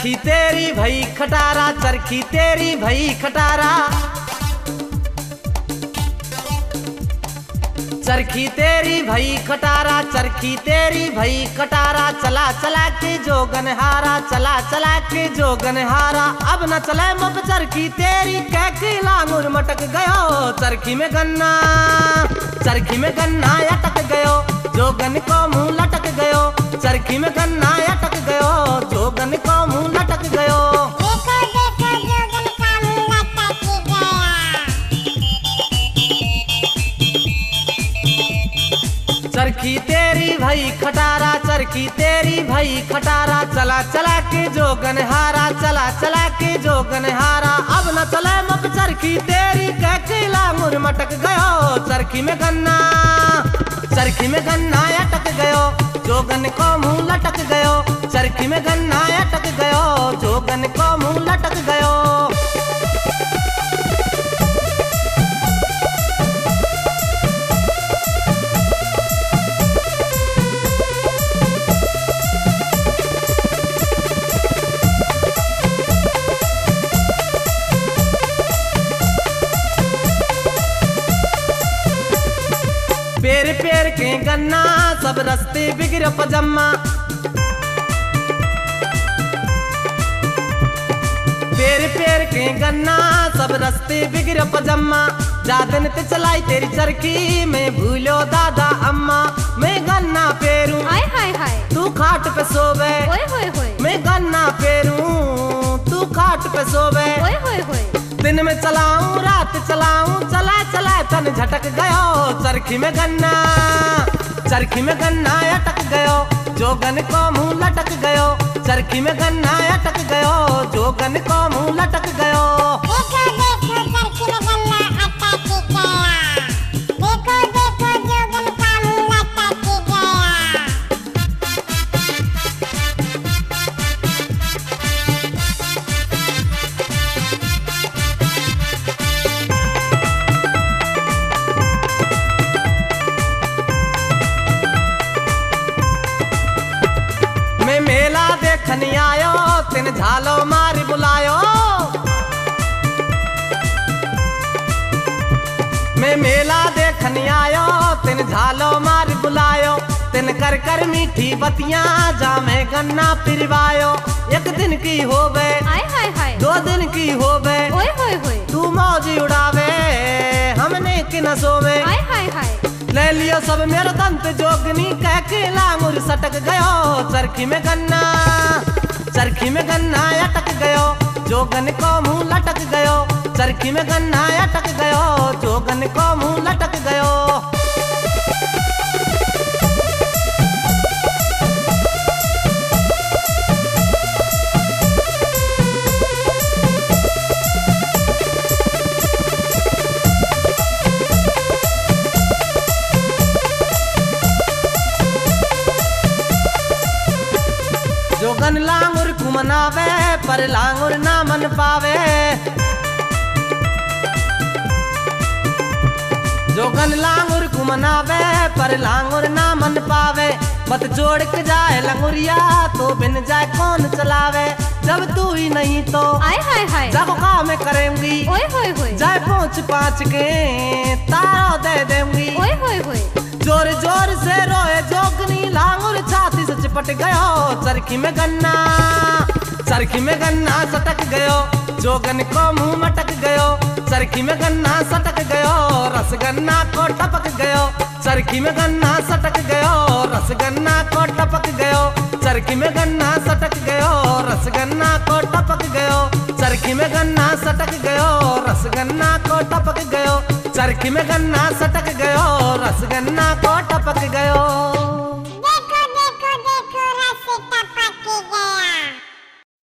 चरखी तेरी भई खटारा, चरखी तेरी भई खटारा, चरखी तेरी भई खटारा, चरखी तेरी भई खटारा। चला चला के जोगन हारा, चला चला के जोगन हारा। अब न चले मब चरखी तेरी, कह के लांगुर मटक गयो। चरखी में गन्ना, चरखी में गन्ना अटक गयो, जोगन को मुंह लटक गयो। चरखी में गन्ना अटक गयो, जोगन को मुंह लटक गयो। चरखी तेरी भई खटारा, चरखी तेरी भई खटारा। चला चला के जोगन हारा, चला चला के जोगन हारा। अब न चले मब चरखी तेरी, कह के लांगुर मटक गयो। चरखी में गन्ना, चरखी में गन्ना अटक गयो, जोगन को मुंह लटक गयो। चरखी में गन्ना अटक गयो, जोगन को मुंह लटक गयो। पेर पेर के गन्ना सब रस्ते बिगड़ पजम्मा, पेर पेर के गन्ना सब रस्ते बिगड़ पजम्मा। जादन ते चलाई तेरी चरखी, मैं भूलो दादा अम्मा। मैं गन्ना पेरूं, हाय हाय हाय, तू खाट पे सोवे। ओए होए होए, मैं गन्ना पेरूं, तू खाट पे सोवे। ओए होए होए। दिन में चलाऊं रात चलाऊं, चला चला तन झटक गयो। चरखी में गन्ना, चरखी में गन्ना अटक गयो, जोगन को मुंह लटक गयो। चरखी में गन्ना अटक गयो, जोगन को मुंह लटक गयो। देखो देखो चरखी में गन्ना अटक गया, देखो देखो जोगन का मुंह लटक गया। मैं मेला देखन आयो, तिन झालो मारी बुलायो। मैं मेला देखन आयो, तिन झालो मारी बुलायो। तिन कर कर मीठी बतियां, जामे गन्ना पिरवायो। एक दिन की होवे, हाय हाय हाय, 2 दिन की होवे, ओए होए होए, तू मौजी उड़ावे, हमने कि न सोवे। हाय हाय हाय। ले लियो सब मेरा दंत जोगनी, कह के लांगुर सटक गयो। चरखी में गन्ना, चरखी में गन्ना अटक गयो, जोगन को मुंह लटक गयो। चरखी में गन्ना अटक गयो, जोगन को मुंह लटक गयो। जोगन लांगुर को मनावे, पर लांगुर ना मन पावे। जोगन लांगुर को मनावे, पर लांगुर ना मन पावे। मत जोड़ के जाए लंगुरिया, तो बिन जाए कौन चलावे। जब तू ही नहीं तो हाय हाय हाय, जब काम करेंगी, ओए होए होए, जाए पहुंच पाँच के तारा दे देंगी। ओए होए होए। जोर जोर से रोए जोगनी, लांगुर छाती से चिपट गयो। चरखी में गन्ना, चरखी में गन्ना सटक गयो, जोगन को मुंह मटक गयो। चरखी में गन्ना सटक गयो, रसगन्ना को टपक गयो। चरखी में गन्ना सटक गयो, रसगन्ना को टपक गयो। चरखी में गन्ना सटक गयो, रसगन्ना को टपक गयो। चरखी में गन्ना सटक गयो, रसगन्ना को टपक गयो। चरखी में गन्ना सटक गयो, रसगन्ना को टपक गयो।